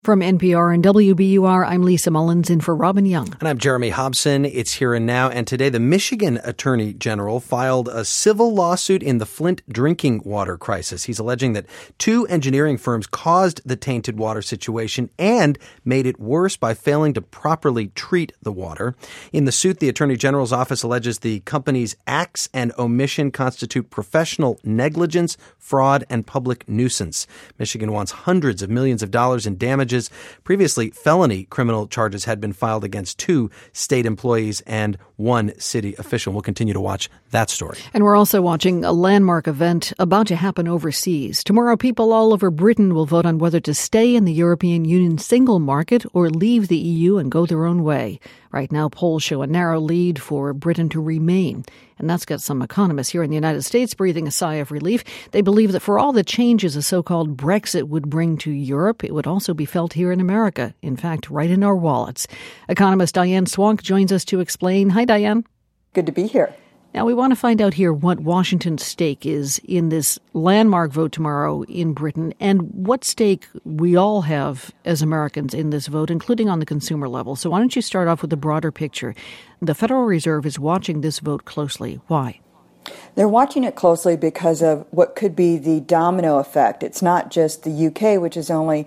From NPR and WBUR, I'm Lisa Mullins in for Robin Young. And I'm Jeremy Hobson. It's Here and Now. And today, the Michigan Attorney General filed a civil lawsuit in the Flint drinking water crisis. He's alleging that two engineering firms caused the tainted water situation and made it worse by failing to properly treat the water. In the suit, the Attorney General's office alleges the company's acts and omission constitute professional negligence, fraud, and public nuisance. Michigan wants hundreds of millions of dollars in damages. Previously, felony criminal charges had been filed against two state employees and one city official. We'll continue to watch that story. And we're also watching a landmark event about to happen overseas. Tomorrow, people all over Britain will vote on whether to stay in the European Union single market or leave the EU and go their own way. Right now, polls show a narrow lead for Britain to remain. And that's got some economists here in the United States breathing a sigh of relief. They believe that for all the changes a so-called Brexit would bring to Europe, it would also be felt here in America. In fact, right in our wallets. Economist Diane Swonk joins us to explain. Hi, Diane. Good to be here. Now, we want to find out here what Washington's stake is in this landmark vote tomorrow in Britain and what stake we all have as Americans in this vote, including on the consumer level. So why don't you start off with the broader picture? The Federal Reserve is watching this vote closely. Why? They're watching it closely because of what could be the domino effect. It's not just the UK, which is only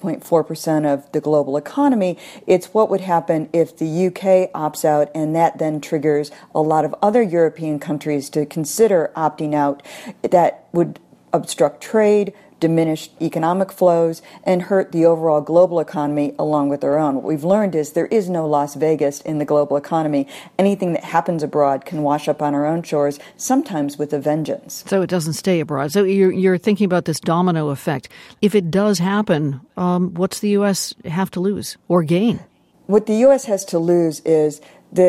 2.4% of the global economy. It's what would happen if the UK opts out, and that then triggers a lot of other European countries to consider opting out. That would obstruct trade, diminish economic flows, and hurt the overall global economy along with our own. What we've learned is there is no Las Vegas in the global economy. Anything that happens abroad can wash up on our own shores, sometimes with a vengeance. So it doesn't stay abroad. So you're thinking about this domino effect. If it does happen, what's the U.S. have to lose or gain? What the U.S. has to lose is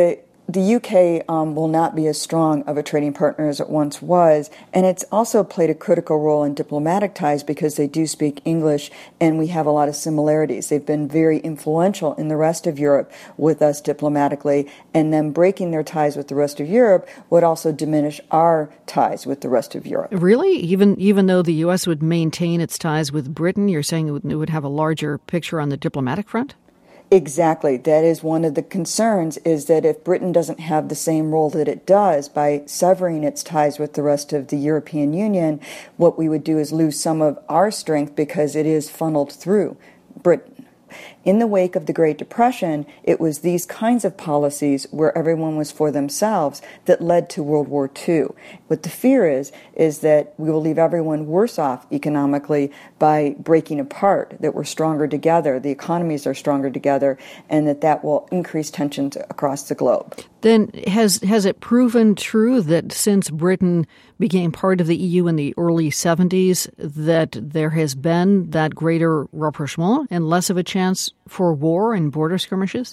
the UK will not be as strong of a trading partner as it once was, and it's also played a critical role in diplomatic ties because they do speak English, and we have a lot of similarities. They've been very influential in the rest of Europe with us diplomatically, and them breaking their ties with the rest of Europe would also diminish our ties with the rest of Europe. Really? Even though the U.S. would maintain its ties with Britain, you're saying it would have a larger picture on the diplomatic front? Exactly. That is one of the concerns, is that if Britain doesn't have the same role that it does by severing its ties with the rest of the European Union, what we would do is lose some of our strength because it is funneled through Britain. In the wake of the Great Depression, it was these kinds of policies where everyone was for themselves that led to World War II. What the fear is that we will leave everyone worse off economically by breaking apart, that we're stronger together, the economies are stronger together, and that will increase tensions across the globe. Then has it proven true that since Britain became part of the EU in the early 70s, that there has been that greater rapprochement and less of a chance for war and border skirmishes?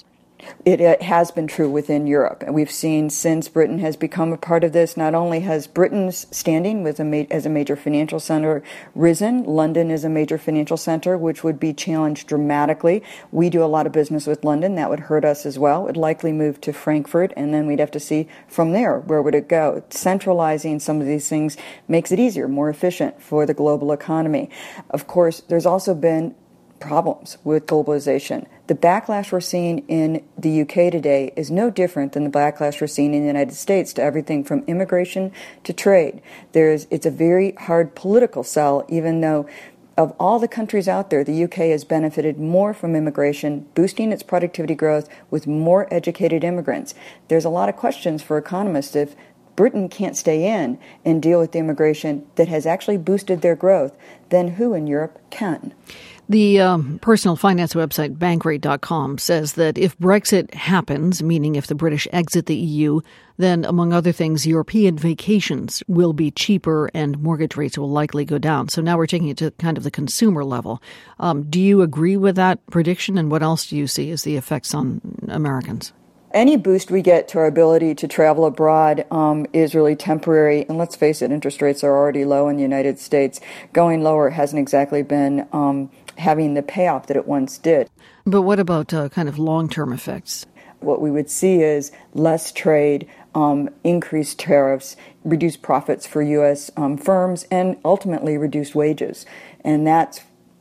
It has been true within Europe. And we've seen since Britain has become a part of this, not only has Britain's standing as a major financial center risen, London is a major financial center, which would be challenged dramatically. We do a lot of business with London. That would hurt us as well. It would likely move to Frankfurt, and then we'd have to see from there, where would it go? Centralizing some of these things makes it easier, more efficient for the global economy. Of course, there's also been problems with globalization. The backlash we're seeing in the UK today is no different than the backlash we're seeing in the United States to everything from immigration to trade. It's a very hard political sell, even though of all the countries out there, the UK has benefited more from immigration, boosting its productivity growth with more educated immigrants. There's a lot of questions for economists if Britain can't stay in and deal with the immigration that has actually boosted their growth, then who in Europe can? The personal finance website Bankrate.com says that if Brexit happens, meaning if the British exit the EU, then, among other things, European vacations will be cheaper and mortgage rates will likely go down. So now we're taking it to kind of the consumer level. Do you agree with that prediction? And what else do you see as the effects on Americans? Any boost we get to our ability to travel abroad is really temporary. And let's face it, interest rates are already low in the United States. Going lower hasn't exactly been having the payoff that it once did. But what about kind of long-term effects? What we would see is less trade, increased tariffs, reduced profits for U.S. Firms, and ultimately reduced wages. And that's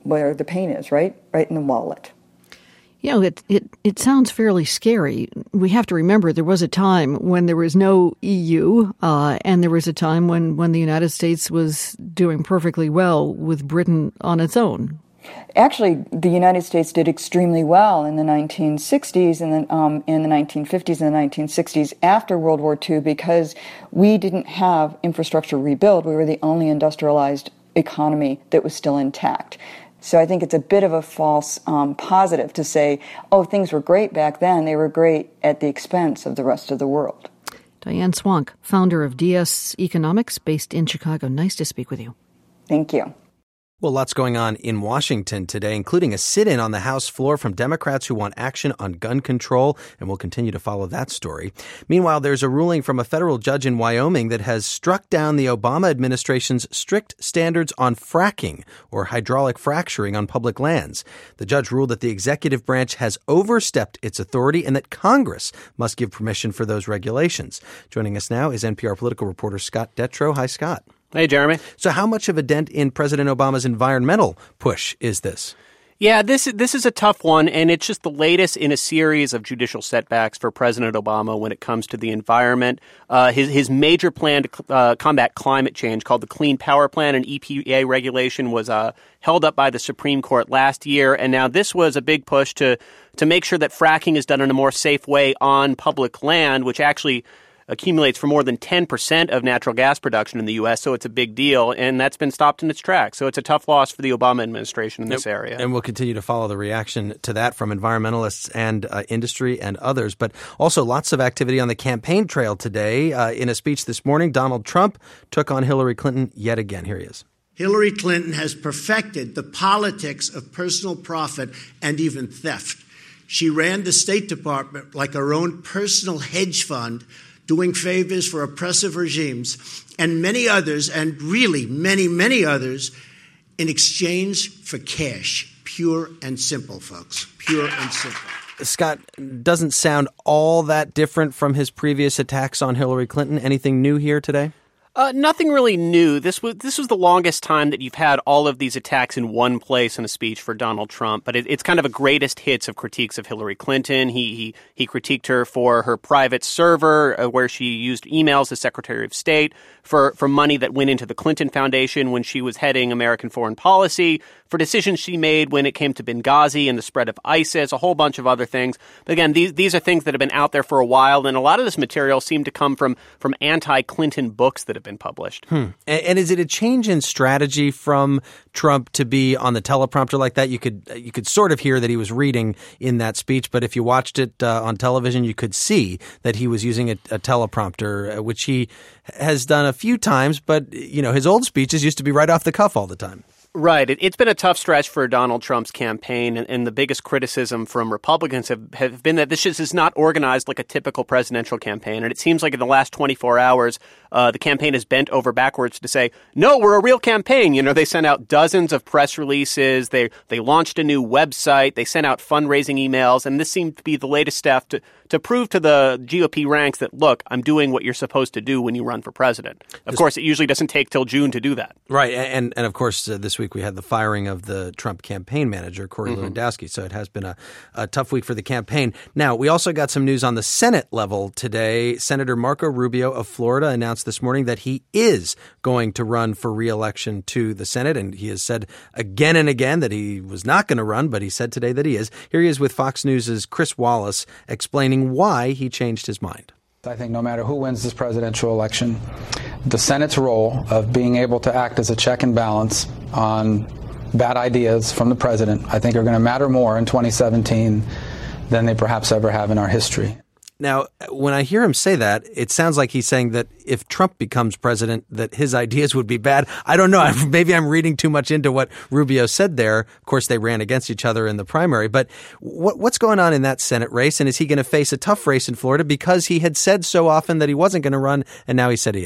where the pain is, right in the wallet. You know, it sounds fairly scary. We have to remember there was a time when there was no EU, and there was a time when the United States was doing perfectly well with Britain on its own. Actually, the United States did extremely well in the 1960s and then in the 1950s and the 1960s after World War II because we didn't have infrastructure rebuild. We were the only industrialized economy that was still intact. So I think it's a bit of a false positive to say, oh, things were great back then. They were great at the expense of the rest of the world. Diane Swonk, founder of DS Economics, based in Chicago. Nice to speak with you. Thank you. Well, lots going on in Washington today, including a sit-in on the House floor from Democrats who want action on gun control, and we'll continue to follow that story. Meanwhile, there's a ruling from a federal judge in Wyoming that has struck down the Obama administration's strict standards on fracking, or hydraulic fracturing on public lands. The judge ruled that the executive branch has overstepped its authority and that Congress must give permission for those regulations. Joining us now is NPR political reporter Scott Detrow. Hi, Scott. Hey, Jeremy. So how much of a dent in President Obama's environmental push is this? Yeah, this is a tough one, and it's just the latest in a series of judicial setbacks for President Obama when it comes to the environment. His major plan to combat climate change, called the Clean Power Plan, an EPA regulation, was held up by the Supreme Court last year, and now this was a big push to make sure that fracking is done in a more safe way on public land, which actually accumulates for more than 10% of natural gas production in the U.S., so it's a big deal, and that's been stopped in its tracks. So it's a tough loss for the Obama administration in this area. And we'll continue to follow the reaction to that from environmentalists and industry and others. But also lots of activity on the campaign trail today. In a speech this morning, Donald Trump took on Hillary Clinton yet again. Here he is. Hillary Clinton has perfected the politics of personal profit and even theft. She ran the State Department like her own personal hedge fund, doing favors for oppressive regimes, and many others, and really many, many others, in exchange for cash. Pure and simple, folks. Pure and simple. Scott, doesn't sound all that different from his previous attacks on Hillary Clinton. Anything new here today? Nothing really new. This was the longest time that you've had all of these attacks in one place in a speech for Donald Trump. But it's kind of a greatest hits of critiques of Hillary Clinton. He critiqued her for her private server, where she used emails as Secretary of State, for money that went into the Clinton Foundation when she was heading American foreign policy, for decisions she made when it came to Benghazi and the spread of ISIS, a whole bunch of other things. But again, these are things that have been out there for a while, and a lot of this material seemed to come from anti-Clinton books that have been published. And is it a change in strategy from Trump to be on the teleprompter like that? You could sort of hear that he was reading in that speech, but if you watched it on television, you could see that he was using a teleprompter, which he has done a few times, but his old speeches used to be right off the cuff all the time. Right. It's been a tough stretch for Donald Trump's campaign, and the biggest criticism from Republicans have been that this just is not organized like a typical presidential campaign. And it seems like in the last 24 hours, the campaign has bent over backwards to say, no, we're a real campaign. They sent out dozens of press releases. They launched a new website. They sent out fundraising emails. And this seemed to be the latest step to prove to the GOP ranks that, look, I'm doing what you're supposed to do when you run for president. Of course, it usually doesn't take till June to do that. Right. And of course, this week we had the firing of the Trump campaign manager, Corey Lewandowski. So it has been a tough week for the campaign. Now, we also got some news on the Senate level today. Senator Marco Rubio of Florida announced this morning that he is going to run for re-election to the Senate. And he has said again and again that he was not going to run, but he said today that he is. Here he is with Fox News' Chris Wallace explaining why he changed his mind. I think no matter who wins this presidential election, the Senate's role of being able to act as a check and balance on bad ideas from the president, I think are going to matter more in 2017 than they perhaps ever have in our history. Now, when I hear him say that, it sounds like he's saying that if Trump becomes president, that his ideas would be bad. I don't know. Maybe I'm reading too much into what Rubio said there. Of course, they ran against each other in the primary. But what's going on in that Senate race? And is he going to face a tough race in Florida because he had said so often that he wasn't going to run, and now he said he is?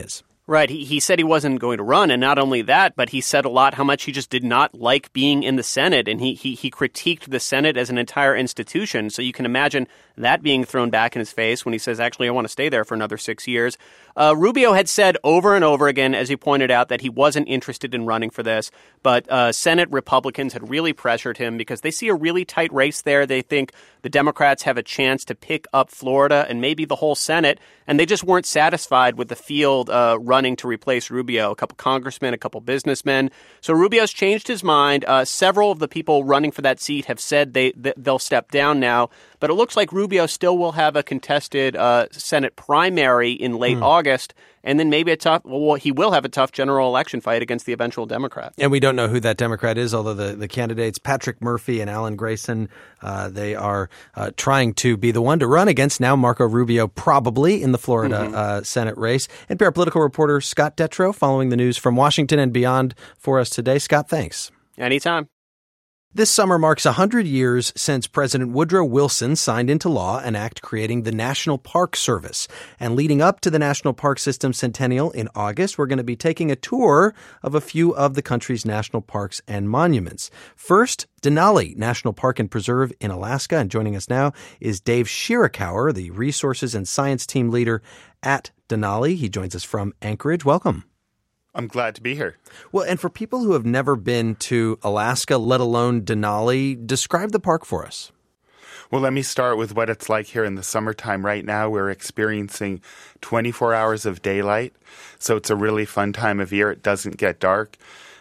Right. He said he wasn't going to run, and not only that, but he said a lot how much he just did not like being in the Senate, and he critiqued the Senate as an entire institution. So you can imagine that being thrown back in his face when he says, actually, I want to stay there for another 6 years. Rubio had said over and over again, as he pointed out, that he wasn't interested in running for this, but Senate Republicans had really pressured him because they see a really tight race there. They think the Democrats have a chance to pick up Florida and maybe the whole Senate, and they just weren't satisfied with the field running to replace Rubio, a couple congressmen, a couple businessmen. So Rubio's changed his mind. Several of the people running for that seat have said they'll step down now, but it looks like Rubio still will have a contested Senate primary in late August, and then maybe he will have a tough general election fight against the eventual Democrat. And we don't know who that Democrat is, although the candidates, Patrick Murphy and Alan Grayson, they are trying to be the one to run against now Marco Rubio, probably in the Florida Senate race. NPR political reporter Scott Detrow following the news from Washington and beyond for us today. Scott, thanks. Anytime. This summer marks 100 years since President Woodrow Wilson signed into law an act creating the National Park Service. And leading up to the National Park System centennial in August, we're going to be taking a tour of a few of the country's national parks and monuments. First, Denali National Park and Preserve in Alaska. And joining us now is Dave Shirakawa, the Resources and Science Team Leader at Denali. He joins us from Anchorage. Welcome. I'm glad to be here. Well, and for people who have never been to Alaska, let alone Denali, describe the park for us. Well, let me start with what it's like here in the summertime. Right now, we're experiencing 24 hours of daylight, so it's a really fun time of year. It doesn't get dark.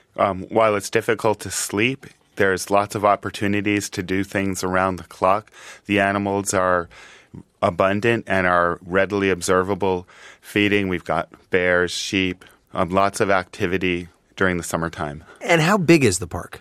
While it's difficult to sleep, there's lots of opportunities to do things around the clock. The animals are abundant and are readily observable feeding. We've got bears, sheep, lots of activity during the summertime. And how big is the park?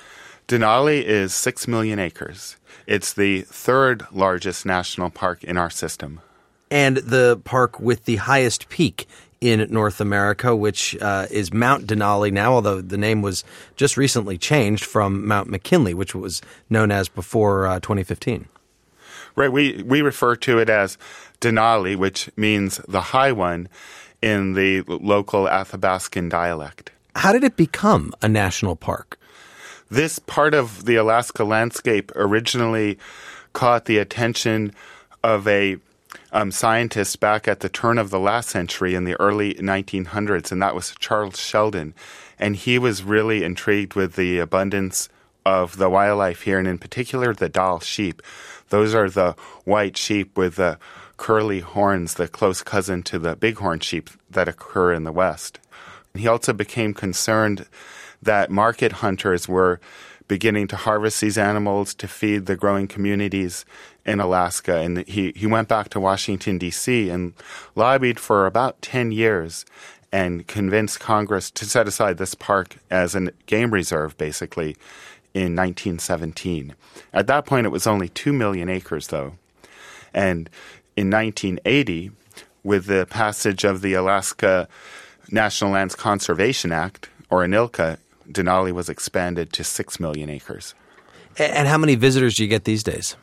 Denali is 6 million acres. It's the third largest national park in our system. And the park with the highest peak in North America, which is Mount Denali now, although the name was just recently changed from Mount McKinley, which was known as before 2015. Right. We refer to it as Denali, which means the high one, in the local Athabascan dialect. How did it become a national park? This part of the Alaska landscape originally caught the attention of a scientist back at the turn of the last century in the early 1900s, and that was Charles Sheldon. And he was really intrigued with the abundance of the wildlife here, and in particular the Dall sheep. Those are the white sheep with the curly horns, the close cousin to the bighorn sheep that occur in the West. He also became concerned that market hunters were beginning to harvest these animals to feed the growing communities in Alaska. And he went back to Washington, D.C. and lobbied for about 10 years and convinced Congress to set aside this park as a game reserve, basically, in 1917. At that point, it was only 2 million acres, though. And in 1980, with the passage of the Alaska National Lands Conservation Act, or ANILCA, Denali was expanded to 6 million acres. And how many visitors do you get these days?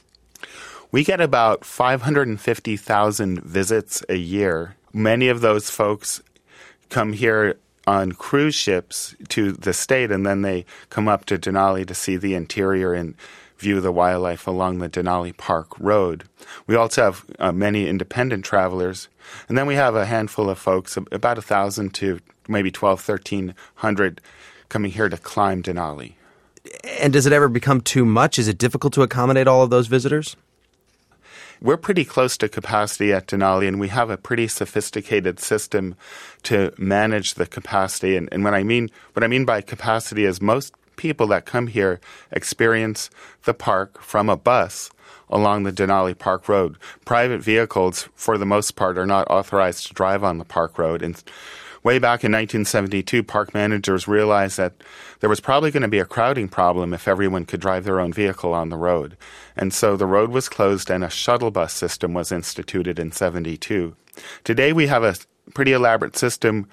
We get about 550,000 visits a year. Many of those folks come here on cruise ships to the state, and then they come up to Denali to see the interior and view the wildlife along the Denali Park Road. We also have many independent travelers, and then we have a handful of folks, about 1,000 to maybe 1,300, coming here to climb Denali. And does it ever become too much? Is it difficult to accommodate all of those visitors? We're pretty close to capacity at Denali, and we have a pretty sophisticated system to manage the capacity. And what I mean by capacity is most people that come here experience the park from a bus along the Denali Park Road. Private vehicles, for the most part, are not authorized to drive on the park road. And way back in 1972, park managers realized that there was probably going to be a crowding problem if everyone could drive their own vehicle on the road. And so the road was closed and a shuttle bus system was instituted in 72. Today we have a pretty elaborate system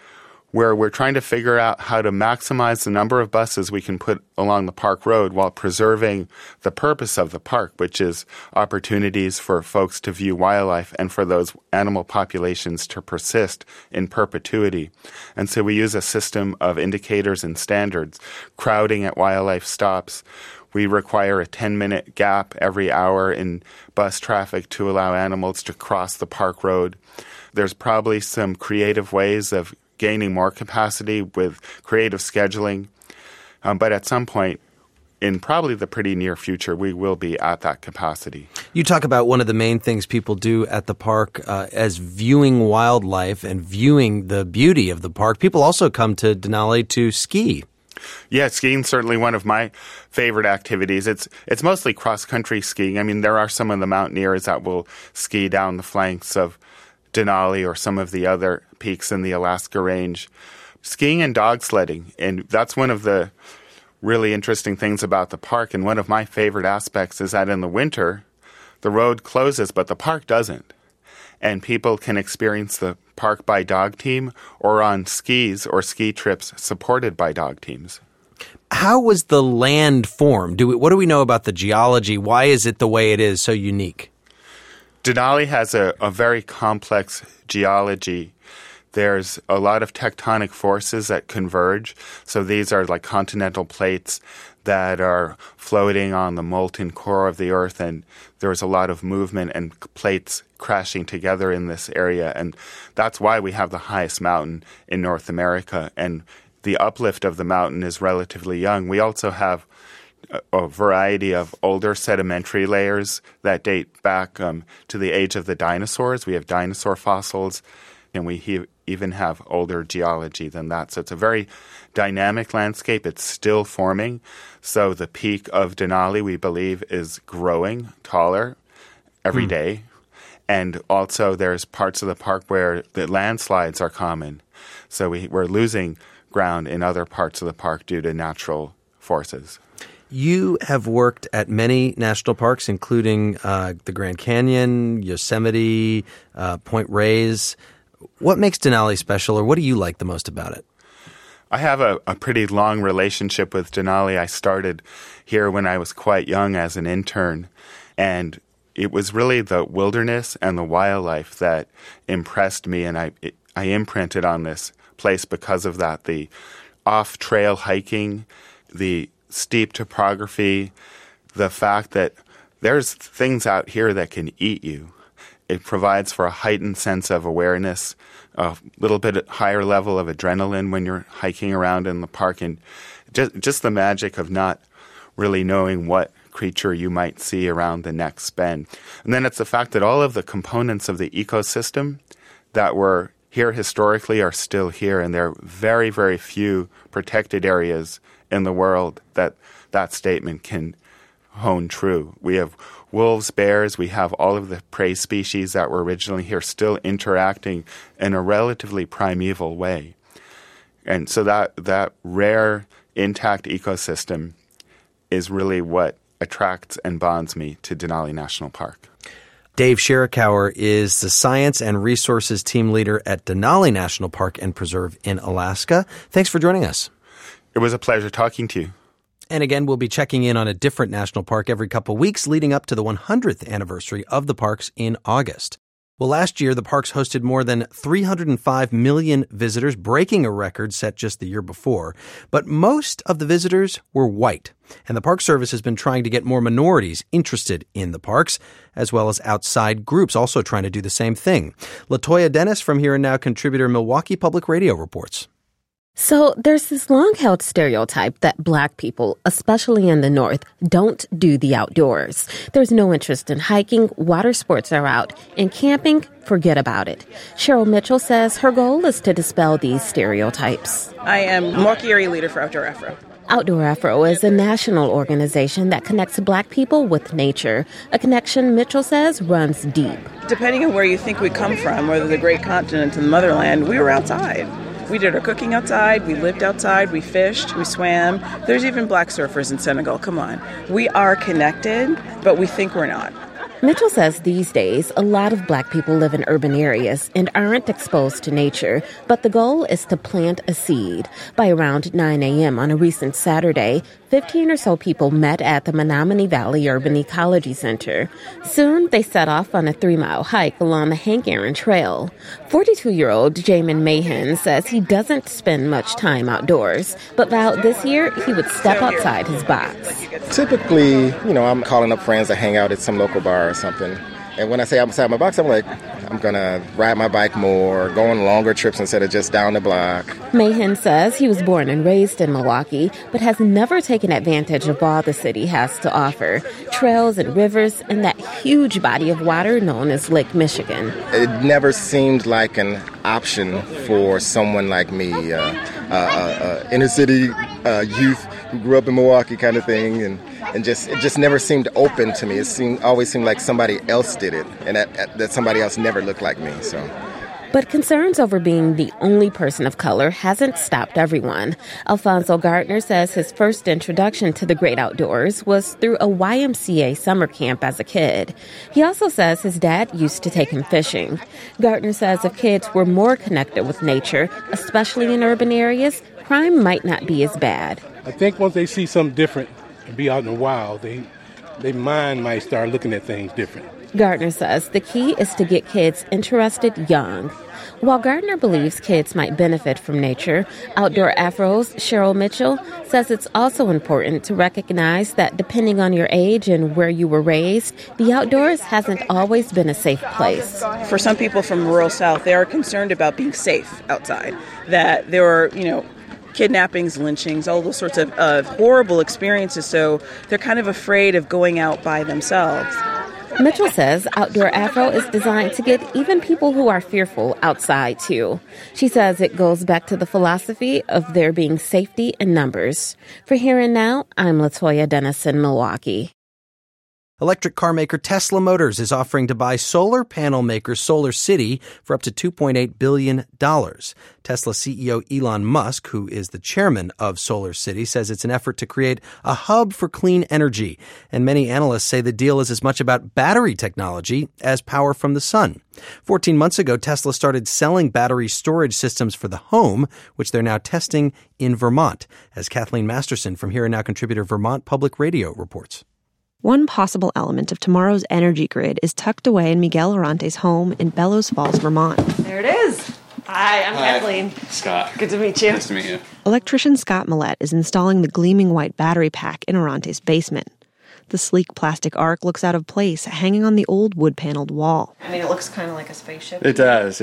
where we're trying to figure out how to maximize the number of buses we can put along the park road while preserving the purpose of the park, which is opportunities for folks to view wildlife and for those animal populations to persist in perpetuity. And so we use a system of indicators and standards, crowding at wildlife stops. We require a 10-minute gap every hour in bus traffic to allow animals to cross the park road. There's probably some creative ways of gaining more capacity with creative scheduling. But at some point, in probably the pretty near future, we will be at that capacity. You talk about one of the main things people do at the park as viewing wildlife and viewing the beauty of the park. People also come to Denali to ski. Yeah, skiing is certainly one of my favorite activities. It's mostly cross-country skiing. I mean, there are some of the mountaineers that will ski down the flanks of Denali or some of the other peaks in the Alaska Range. Skiing and dog sledding, and that's one of the really interesting things about the park. And one of my favorite aspects is that in the winter, the road closes, but the park doesn't. And people can experience the park by dog team or on skis or ski trips supported by dog teams. How was the land formed? What do we know about the geology? Why is it the way it is, so unique? Denali has a very complex geology. There's a lot of tectonic forces that converge. So these are like continental plates that are floating on the molten core of the Earth, and there's a lot of movement and plates crashing together in this area. And that's why we have the highest mountain in North America. And the uplift of the mountain is relatively young. We also have a variety of older sedimentary layers that date back to the age of the dinosaurs. We have dinosaur fossils, and we even have older geology than that. So it's a very dynamic landscape. It's still forming. So the peak of Denali, we believe, is growing taller every day. And also there's parts of the park where the landslides are common. So we're losing ground in other parts of the park due to natural forces. You have worked at many national parks, including the Grand Canyon, Yosemite, Point Reyes. What makes Denali special, or what do you like the most about it? I have a pretty long relationship with Denali. I started here when I was quite young as an intern, and it was really the wilderness and the wildlife that impressed me, and I imprinted on this place because of that. The off-trail hiking, the steep topography, the fact that there's things out here that can eat you. It provides for a heightened sense of awareness, a little bit higher level of adrenaline when you're hiking around in the park, and just the magic of not really knowing what creature you might see around the next bend. And then it's the fact that all of the components of the ecosystem that were here historically are still here, and there are very, very few protected areas in the world that statement can hone true. We have wolves, bears, we have all of the prey species that were originally here still interacting in a relatively primeval way. And so that rare, intact ecosystem is really what attracts and bonds me to Denali National Park. Dave Sherikauer is the Science and Resources Team Leader at Denali National Park and Preserve in Alaska. Thanks for joining us. It was a pleasure talking to you. And again, we'll be checking in on a different national park every couple weeks leading up to the 100th anniversary of the parks in August. Well, last year, the parks hosted more than 305 million visitors, breaking a record set just the year before. But most of the visitors were white. And the Park Service has been trying to get more minorities interested in the parks, as well as outside groups also trying to do the same thing. LaToya Dennis from Here and Now contributor Milwaukee Public Radio reports. So there's this long-held stereotype that Black people, especially in the North, don't do the outdoors. There's no interest in hiking, water sports are out, and camping, forget about it. Cheryl Mitchell says her goal is to dispel these stereotypes. I am Milwaukee area leader for Outdoor Afro. Outdoor Afro is a national organization that connects Black people with nature, a connection Mitchell says runs deep. Depending on where you think we come from, whether the great continent and the motherland, we were outside. We did our cooking outside, we lived outside, we fished, we swam. There's even Black surfers in Senegal, come on. We are connected, but we think we're not. Mitchell says these days, a lot of Black people live in urban areas and aren't exposed to nature, but the goal is to plant a seed. By around 9 a.m. on a recent Saturday, 15 or so people met at the Menominee Valley Urban Ecology Center. Soon, they set off on a 3-mile hike along the Hank Aaron Trail. 42-year-old Jamin Mahan says he doesn't spend much time outdoors, but vowed this year he would step outside his box. Typically, I'm calling up friends to hang out at some local bar or something. And when I say I'm outside my box, I'm like, I'm going to ride my bike more, go on longer trips instead of just down the block. Mahan says he was born and raised in Milwaukee, but has never taken advantage of all the city has to offer. Trails and rivers and that huge body of water known as Lake Michigan. It never seemed like an option for someone like me, inner city youth who grew up in Milwaukee kind of thing, and it just never seemed open to me. It always seemed like somebody else did it, and that somebody else never looked like me. So. But concerns over being the only person of color hasn't stopped everyone. Alfonso Gardner says his first introduction to the great outdoors was through a YMCA summer camp as a kid. He also says his dad used to take him fishing. Gardner says if kids were more connected with nature, especially in urban areas, crime might not be as bad. I think once they see something different and be out in the wild, their mind might start looking at things different. Gardner says the key is to get kids interested young. While Gardner believes kids might benefit from nature, Outdoor Afro's Cheryl Mitchell says it's also important to recognize that depending on your age and where you were raised, the outdoors hasn't always been a safe place. For some people from the rural South, they are concerned about being safe outside, that there are, kidnappings, lynchings, all those sorts of horrible experiences, so they're kind of afraid of going out by themselves. Mitchell says Outdoor Afro is designed to get even people who are fearful outside, too. She says it goes back to the philosophy of there being safety in numbers. For Here and Now, I'm Latoya Dennis in Milwaukee. Electric car maker Tesla Motors is offering to buy solar panel maker SolarCity for up to $2.8 billion. Tesla CEO Elon Musk, who is the chairman of SolarCity, says it's an effort to create a hub for clean energy. And many analysts say the deal is as much about battery technology as power from the sun. 14 months ago, Tesla started selling battery storage systems for the home, which they're now testing in Vermont, as Kathleen Masterson from Here and Now contributor Vermont Public Radio reports. One possible element of tomorrow's energy grid is tucked away in Miguel Orante's home in Bellows Falls, Vermont. There it is. Hi, I'm Kathleen. Scott. Good to meet you. Nice to meet you. Electrician Scott Millette is installing the gleaming white battery pack in Orante's basement. The sleek plastic arc looks out of place, hanging on the old wood-paneled wall. I mean, it looks kind of like a spaceship. It does.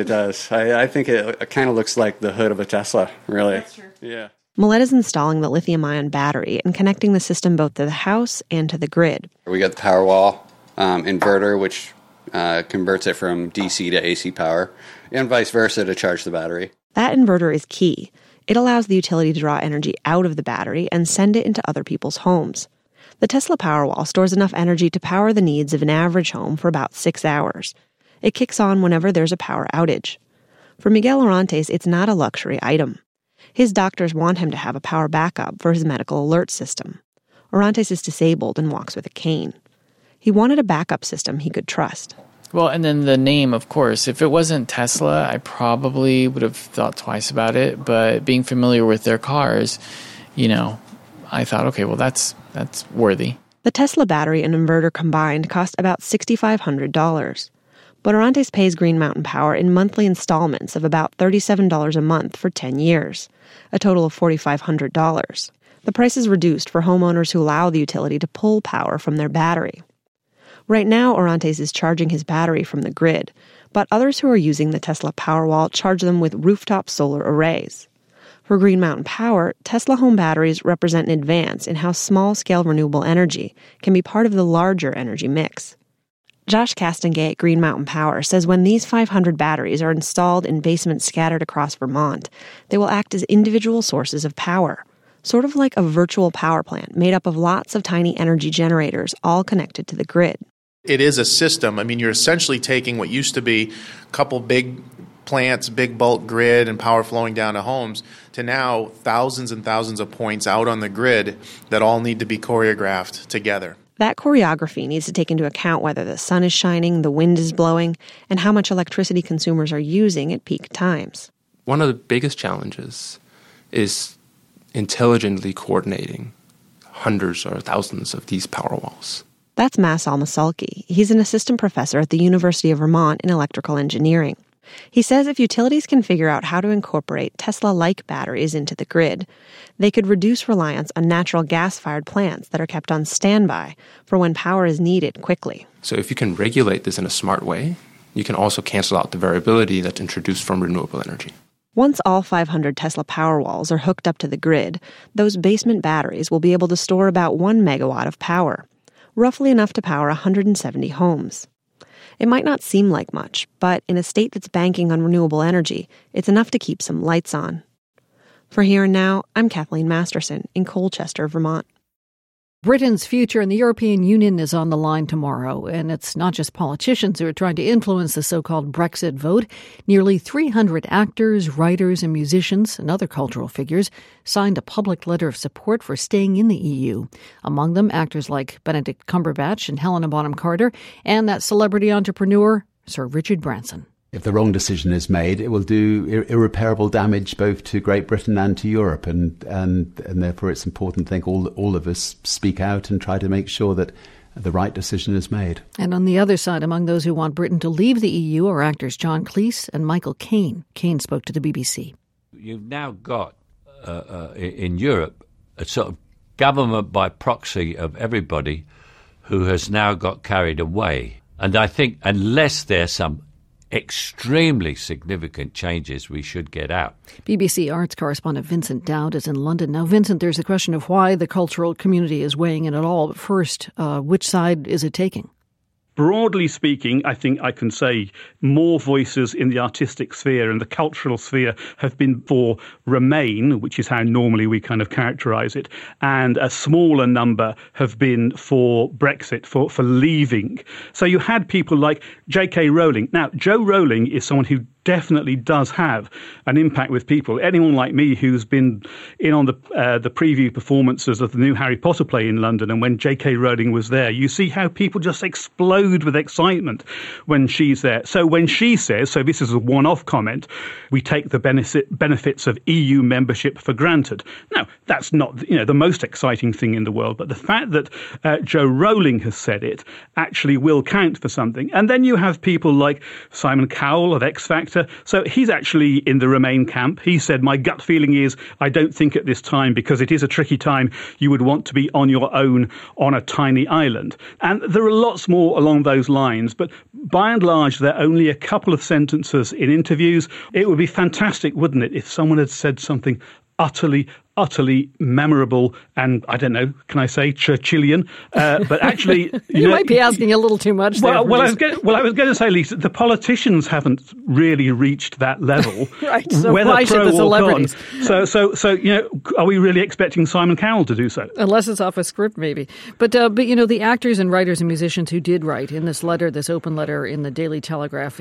I think it kind of looks like the hood of a Tesla, really. That's true. Yeah. Millette is installing the lithium-ion battery and connecting the system both to the house and to the grid. We got the Powerwall inverter, which converts it from DC to AC power, and vice versa to charge the battery. That inverter is key. It allows the utility to draw energy out of the battery and send it into other people's homes. The Tesla Powerwall stores enough energy to power the needs of an average home for about 6 hours. It kicks on whenever there's a power outage. For Miguel Orantes, it's not a luxury item. His doctors want him to have a power backup for his medical alert system. Orantes is disabled and walks with a cane. He wanted a backup system he could trust. Well, and then the name, of course. If it wasn't Tesla, I probably would have thought twice about it. But being familiar with their cars, I thought, okay, well, that's worthy. The Tesla battery and inverter combined cost about $6,500. But Orantes pays Green Mountain Power in monthly installments of about $37 a month for 10 years, a total of $4,500. The price is reduced for homeowners who allow the utility to pull power from their battery. Right now, Orantes is charging his battery from the grid, but others who are using the Tesla Powerwall charge them with rooftop solar arrays. For Green Mountain Power, Tesla home batteries represent an advance in how small-scale renewable energy can be part of the larger energy mix. Josh Castengay at Green Mountain Power says when these 500 batteries are installed in basements scattered across Vermont, they will act as individual sources of power, sort of like a virtual power plant made up of lots of tiny energy generators all connected to the grid. It is a system. I mean, you're essentially taking what used to be a couple big plants, big bulk grid, and power flowing down to homes, to now thousands and thousands of points out on the grid that all need to be choreographed together. That choreography needs to take into account whether the sun is shining, the wind is blowing, and how much electricity consumers are using at peak times. One of the biggest challenges is intelligently coordinating hundreds or thousands of these power walls. That's Mas Almasalki. He's an assistant professor at the University of Vermont in electrical engineering. He says if utilities can figure out how to incorporate Tesla-like batteries into the grid, they could reduce reliance on natural gas-fired plants that are kept on standby for when power is needed quickly. So if you can regulate this in a smart way, you can also cancel out the variability that's introduced from renewable energy. Once all 500 Tesla Powerwalls are hooked up to the grid, those basement batteries will be able to store about 1 megawatt of power, roughly enough to power 170 homes. It might not seem like much, but in a state that's banking on renewable energy, it's enough to keep some lights on. For Here and Now, I'm Kathleen Masterson in Colchester, Vermont. Britain's future in the European Union is on the line tomorrow, and it's not just politicians who are trying to influence the so-called Brexit vote. Nearly 300 actors, writers, and musicians and other cultural figures signed a public letter of support for staying in the EU. Among them, actors like Benedict Cumberbatch and Helena Bonham Carter, and that celebrity entrepreneur, Sir Richard Branson. If the wrong decision is made, it will do irreparable damage both to Great Britain and to Europe, and therefore it's important, I think, all of us speak out and try to make sure that the right decision is made. And on the other side, among those who want Britain to leave the EU are actors John Cleese and Michael Caine. Caine spoke to the BBC. You've now got, in Europe, a sort of government by proxy of everybody who has now got carried away. And I think unless there's some extremely significant changes, we should get out. BBC arts correspondent Vincent Dowd is in London. Now, Vincent, there's a question of why the cultural community is weighing in at all. But first, which side is it taking? Broadly speaking, I think I can say more voices in the artistic sphere and the cultural sphere have been for Remain, which is how normally we kind of characterise it, and a smaller number have been for Brexit, for leaving. So you had people like J.K. Rowling. Now, Jo Rowling is someone who definitely does have an impact with people. Anyone like me who's been in on the preview performances of the new Harry Potter play in London, and when J.K. Rowling was there, you see how people just explode with excitement when she's there. So when she says, so this is a one-off comment, we take the benefits of EU membership for granted. Now, that's not the most exciting thing in the world, but the fact that Jo Rowling has said it actually will count for something. And then you have people like Simon Cowell of X Factor. So he's actually in the Remain camp. He said, my gut feeling is I don't think at this time, because it is a tricky time, you would want to be on your own on a tiny island. And there are lots more along those lines. But by and large, there are only a couple of sentences in interviews. It would be fantastic, wouldn't it, if someone had said something utterly memorable and, I don't know, can I say Churchillian? But actually... you might be asking a little too much there. I was going to say, Lisa, the politicians haven't really reached that level. Right, so why should the celebrities? So are we really expecting Simon Cowell to do so? Unless it's off a script, maybe. But the actors and writers and musicians who did write in this letter, this open letter in the Daily Telegraph,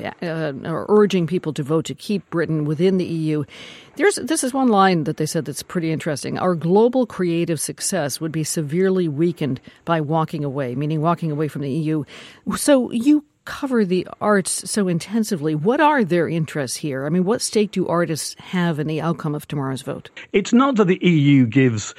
urging people to vote to keep Britain within the EU, this is one line that they said that's pretty interesting. Our global creative success would be severely weakened by walking away, meaning walking away from the EU. So you cover the arts so intensively. What are their interests here? I mean, what stake do artists have in the outcome of tomorrow's vote? It's not that the EU gives,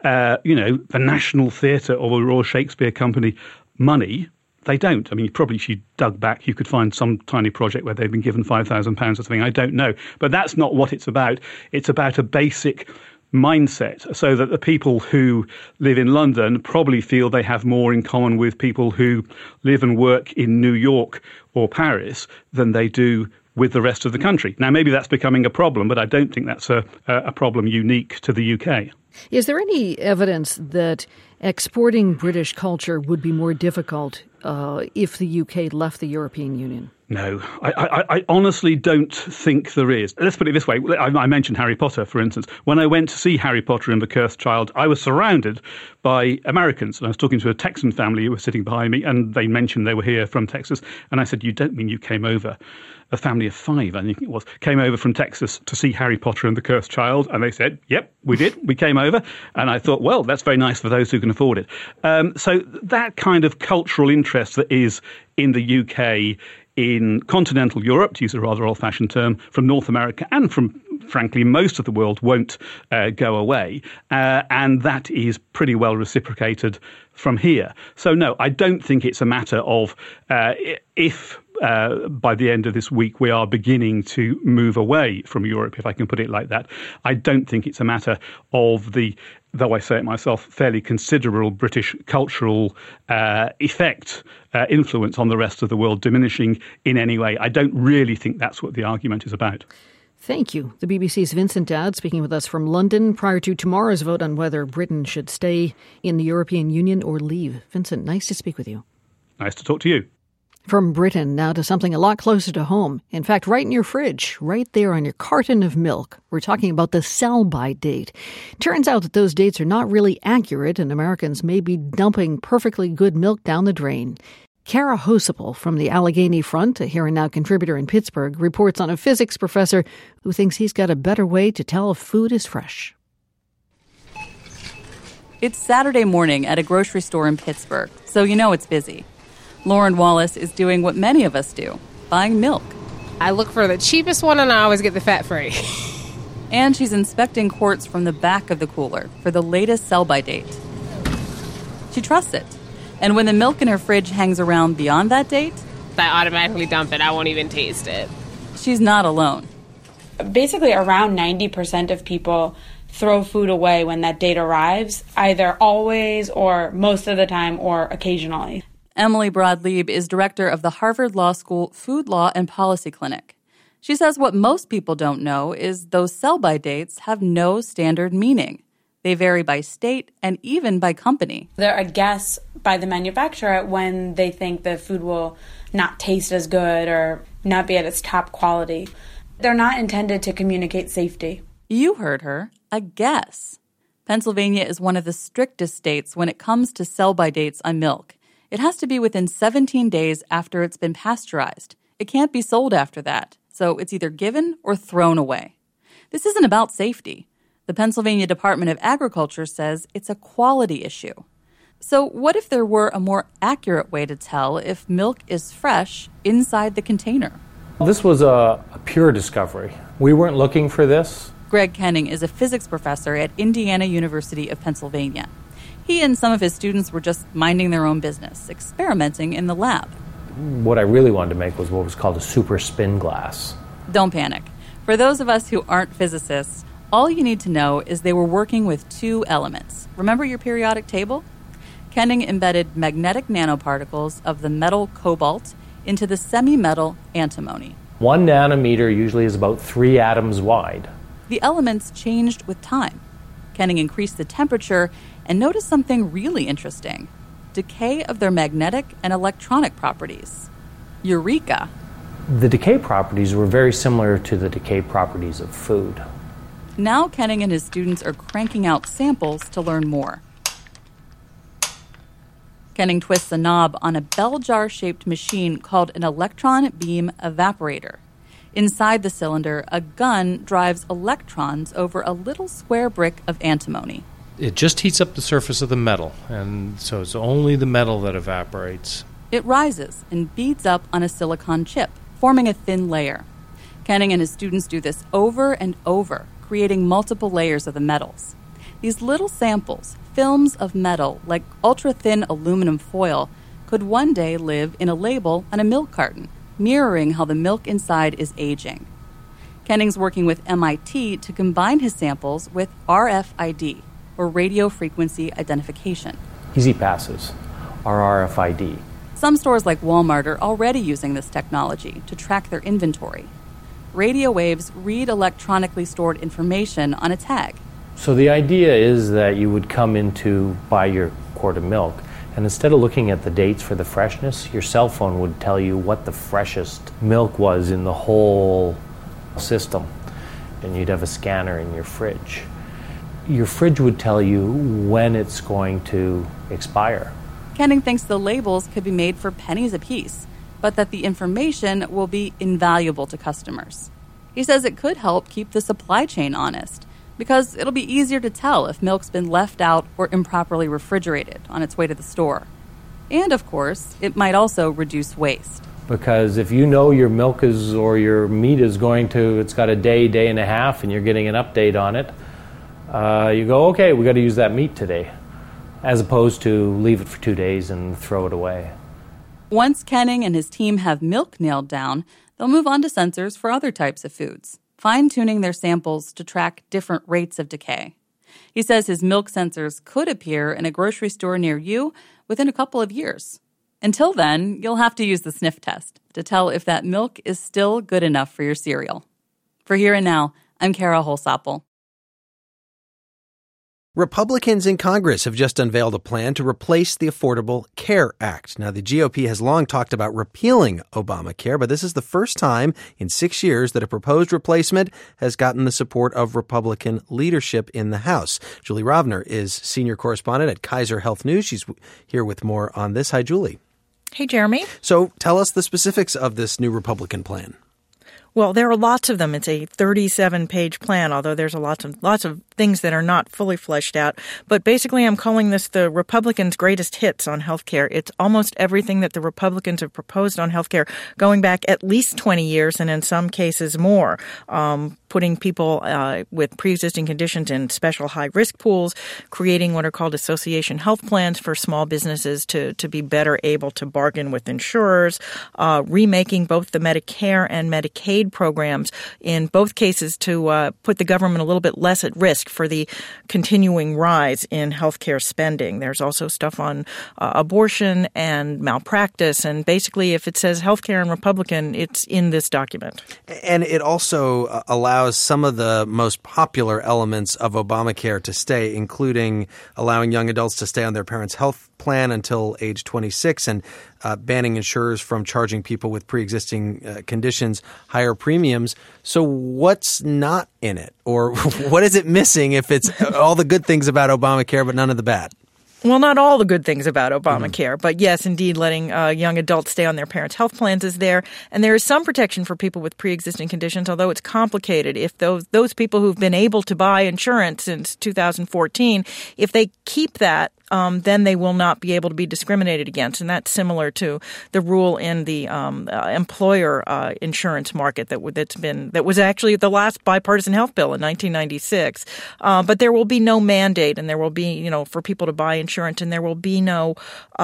the National Theatre or the Royal Shakespeare Company money. They don't. I mean, probably if you dug back, you could find some tiny project where they've been given £5,000 or something. I don't know. But that's not what it's about. It's about a basic mindset, so that the people who live in London probably feel they have more in common with people who live and work in New York or Paris than they do with the rest of the country. Now, maybe that's becoming a problem, but I don't think that's a problem unique to the UK. Is there any evidence that exporting British culture would be more difficult if the UK left the European Union? No, I honestly don't think there is. Let's put it this way. I mentioned Harry Potter, for instance. When I went to see Harry Potter and the Cursed Child, I was surrounded by Americans. And I was talking to a Texan family who was sitting behind me, and they mentioned they were here from Texas. And I said, "You don't mean you came over?" A family of 5, I think it was, came over from Texas to see Harry Potter and the Cursed Child. And they said, "Yep, we did. We came over." And I thought, well, that's very nice for those who can afford it. So that kind of cultural interest that is in the UK, in continental Europe, to use a rather old-fashioned term, from North America and from, frankly, most of the world won't go away. And that is pretty well reciprocated from here. So, no, I don't think it's a matter of if by the end of this week we are beginning to move away from Europe, if I can put it like that. I don't think it's a matter of the, though I say it myself, fairly considerable British cultural influence on the rest of the world diminishing in any way. I don't really think that's what the argument is about. Thank you. The BBC's Vincent Dowd speaking with us from London prior to tomorrow's vote on whether Britain should stay in the European Union or leave. Vincent, nice to speak with you. Nice to talk to you. From Britain now to something a lot closer to home. In fact, right in your fridge, right there on your carton of milk. We're talking about the sell-by date. Turns out that those dates are not really accurate, and Americans may be dumping perfectly good milk down the drain. Kara Hosipal from the Allegheny Front, a Here and Now contributor in Pittsburgh, reports on a physics professor who thinks he's got a better way to tell if food is fresh. It's Saturday morning at a grocery store in Pittsburgh, so you know it's busy. Lauren Wallace is doing what many of us do, buying milk. I look for the cheapest one and I always get the fat-free. And she's inspecting quarts from the back of the cooler for the latest sell-by date. She trusts it. And when the milk in her fridge hangs around beyond that date, I automatically dump it. I won't even taste it. She's not alone. Basically, around 90% of people throw food away when that date arrives, either always or most of the time or occasionally. Emily Broad-Lieb is director of the Harvard Law School Food Law and Policy Clinic. She says what most people don't know is those sell-by dates have no standard meaning. They vary by state and even by company. They're a guess by the manufacturer when they think the food will not taste as good or not be at its top quality. They're not intended to communicate safety. You heard her, a guess. Pennsylvania is one of the strictest states when it comes to sell-by dates on milk. It has to be within 17 days after it's been pasteurized. It can't be sold after that, so it's either given or thrown away. This isn't about safety. The Pennsylvania Department of Agriculture says it's a quality issue. So what if there were a more accurate way to tell if milk is fresh inside the container? This was a pure discovery. We weren't looking for this. Greg Kenning is a physics professor at Indiana University of Pennsylvania. He and some of his students were just minding their own business, experimenting in the lab. What I really wanted to make was what was called a super spin glass. Don't panic. For those of us who aren't physicists, all you need to know is they were working with 2 elements. Remember your periodic table? Kenning embedded magnetic nanoparticles of the metal cobalt into the semi-metal antimony. 1 nanometer usually is about 3 atoms wide. The elements changed with time. Kenning increased the temperature and noticed something really interesting: decay of their magnetic and electronic properties. Eureka! The decay properties were very similar to the decay properties of food. Now Kenning and his students are cranking out samples to learn more. Kenning twists a knob on a bell jar-shaped machine called an electron beam evaporator. Inside the cylinder, a gun drives electrons over a little square brick of antimony. It just heats up the surface of the metal, and so it's only the metal that evaporates. It rises and beads up on a silicon chip, forming a thin layer. Kenning and his students do this over and over, creating multiple layers of the metals. These little samples, films of metal like ultra-thin aluminum foil, could one day live in a label on a milk carton, mirroring how the milk inside is aging. Kenning's working with MIT to combine his samples with RFID, or radio frequency identification. Easy passes, are RFID. Some stores like Walmart are already using this technology to track their inventory. Radio waves read electronically stored information on a tag. So the idea is that you would come in to buy your quart of milk, And instead of looking at the dates for the freshness, your cell phone would tell you what the freshest milk was in the whole system. And you'd have a scanner in your fridge. Your fridge would tell you when it's going to expire. Kenning thinks the labels could be made for pennies apiece, but that the information will be invaluable to customers. He says it could help keep the supply chain honest, because it'll be easier to tell if milk's been left out or improperly refrigerated on its way to the store. And, of course, it might also reduce waste. Because if you know your milk is or your meat is it's got a day and a half, and you're getting an update on it, you go, okay, we got to use that meat today, as opposed to leave it for 2 days and throw it away. Once Kenning and his team have milk nailed down, they'll move on to sensors for other types of foods, fine-tuning their samples to track different rates of decay. He says his milk sensors could appear in a grocery store near you within a couple of years. Until then, you'll have to use the sniff test to tell if that milk is still good enough for your cereal. For Here and Now, I'm Kara Holsapple. Republicans in Congress have just unveiled a plan to replace the Affordable Care Act. Now, the GOP has long talked about repealing Obamacare, but this is the first time in 6 years that a proposed replacement has gotten the support of Republican leadership in the House. Julie Rovner is senior correspondent at Kaiser Health News. She's here with more on this. Hi, Julie. Hey, Jeremy. So tell us the specifics of this new Republican plan. Well, there are lots of them. It's a 37-page plan, although there's lots of things that are not fully fleshed out. But basically, I'm calling this the Republicans' greatest hits on healthcare. It's almost everything that the Republicans have proposed on healthcare, going back at least 20 years and in some cases more. Putting people with pre-existing conditions in special high-risk pools, creating what are called association health plans for small businesses to be better able to bargain with insurers, remaking both the Medicare and Medicaid programs, in both cases to put the government a little bit less at risk for the continuing rise in healthcare spending. There's also stuff on abortion and malpractice, and basically if it says healthcare and Republican, it's in this document. And it also allows some of the most popular elements of Obamacare to stay, including allowing young adults to stay on their parents' health plan until age 26 and banning insurers from charging people with pre-existing conditions higher premiums. So what's not in it? Or what is it missing if it's all the good things about Obamacare but none of the bad? Well, not all the good things about Obamacare, but yes, indeed, letting young adults stay on their parents' health plans is there. And there is some protection for people with pre-existing conditions, although it's complicated. If those people who've been able to buy insurance since 2014, if they keep that, then they will not be able to be discriminated against. And that's similar to the rule in the employer insurance market that was actually the last bipartisan health bill in 1996. But there will be no mandate, and there will be, for people to buy insurance, and there will be no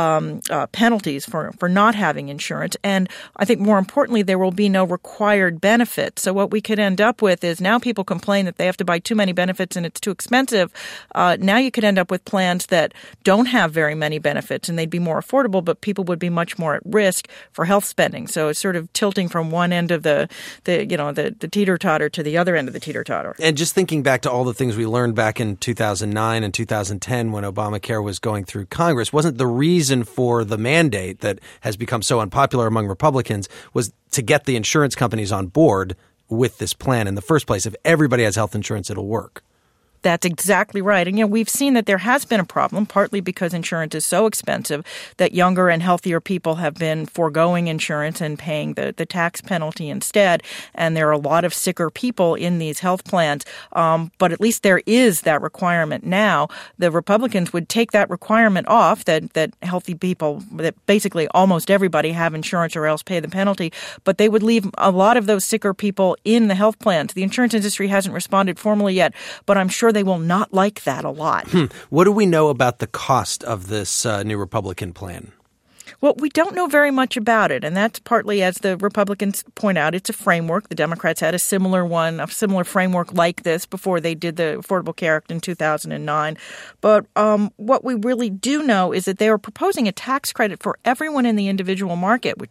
penalties for not having insurance. And I think more importantly, there will be no required benefits. So what we could end up with is now people complain that they have to buy too many benefits and it's too expensive. Now you could end up with plans that don't have very many benefits, and they'd be more affordable, but people would be much more at risk for health spending. So it's sort of tilting from one end of the teeter-totter to the other end of the teeter-totter. And just thinking back to all the things we learned back in 2009 and 2010 when Obamacare was going through Congress, wasn't the reason for the mandate that has become so unpopular among Republicans was to get the insurance companies on board with this plan in the first place. If everybody has health insurance, it'll work. That's exactly right. And, we've seen that there has been a problem, partly because insurance is so expensive that younger and healthier people have been foregoing insurance and paying the tax penalty instead. And there are a lot of sicker people in these health plans. But at least there is that requirement now. The Republicans would take that requirement off, that healthy people, that basically almost everybody have insurance or else pay the penalty. But they would leave a lot of those sicker people in the health plans. The insurance industry hasn't responded formally yet, but I'm sure they will not like that a lot. What do we know about the cost of this new Republican plan? Well, we don't know very much about it, and that's partly, as the Republicans point out, it's a framework. The Democrats had a similar framework like this before they did the Affordable Care Act in 2009. But what we really do know is that they are proposing a tax credit for everyone in the individual market, which is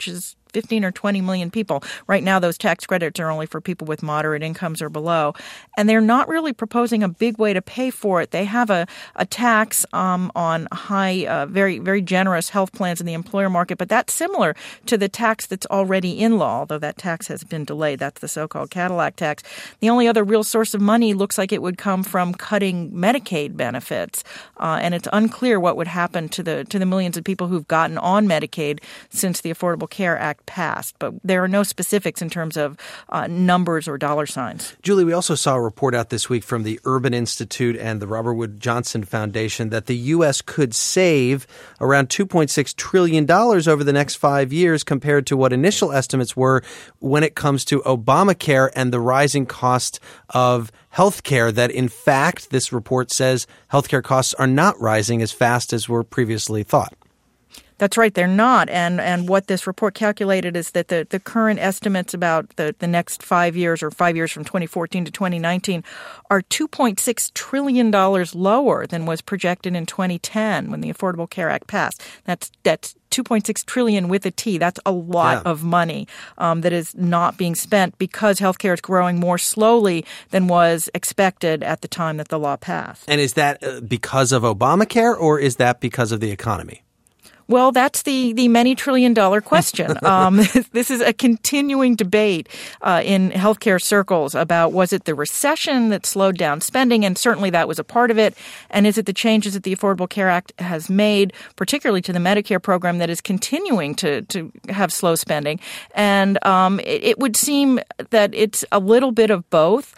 15 or 20 million people. Right now, those tax credits are only for people with moderate incomes or below. And they're not really proposing a big way to pay for it. They have a tax on high, very, very generous health plans in the employer market, but that's similar to the tax that's already in law, although that tax has been delayed. That's the so-called Cadillac tax. The only other real source of money looks like it would come from cutting Medicaid benefits, and it's unclear what would happen to the millions of people who've gotten on Medicaid since the Affordable Care Act passed. But there are no specifics in terms of numbers or dollar signs. Julie, we also saw a report out this week from the Urban Institute and the Robert Wood Johnson Foundation that the U.S. could save around $2.6 trillion over the next 5 years compared to what initial estimates were when it comes to Obamacare and the rising cost of health care, that in fact, this report says healthcare costs are not rising as fast as were previously thought. That's right, they're not. And what this report calculated is that the current estimates about the next 5 years, or 5 years from 2014 to 2019, are $2.6 trillion lower than was projected in 2010 when the Affordable Care Act passed. That's $2.6 trillion with a T. That's a lot of money that is not being spent because healthcare is growing more slowly than was expected at the time that the law passed. And is that because of Obamacare, or is that because of the economy? Well, that's the many trillion-dollar question. This is a continuing debate in healthcare circles about, was it the recession that slowed down spending? And certainly that was a part of it. And is it the changes that the Affordable Care Act has made, particularly to the Medicare program, that is continuing to have slow spending? And it would seem that it's a little bit of both.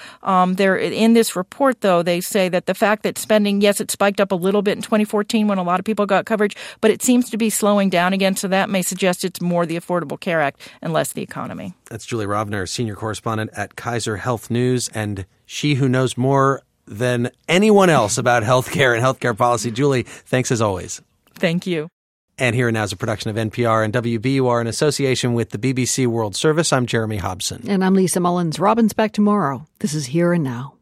In this report, though, they say that the fact that spending, yes, it spiked up a little bit in 2014 when a lot of people got coverage, but it seems to be slowing down again, so that may suggest it's more the Affordable Care Act and less the economy. That's Julie Rovner, senior correspondent at Kaiser Health News, and she who knows more than anyone else about healthcare and healthcare policy. Julie, thanks as always. Thank you. And Here and Now is a production of NPR and WBUR in association with the BBC World Service. I'm Jeremy Hobson. And I'm Lisa Mullins. Robin's back tomorrow. This is Here and Now.